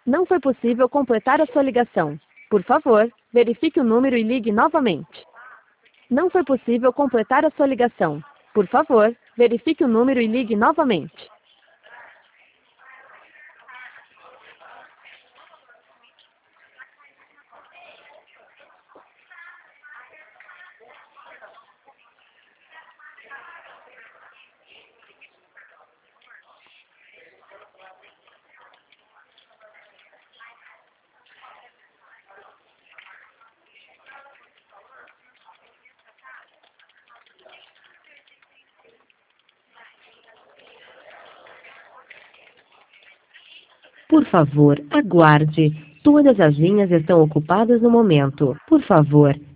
Não foi possível completar a sua ligação. Por favor, verifique o número e ligue novamente. Não foi possível completar a sua ligação. Por favor, verifique o número e ligue novamente. Por favor, aguarde. Todas as linhas estão ocupadas no momento. Por favor,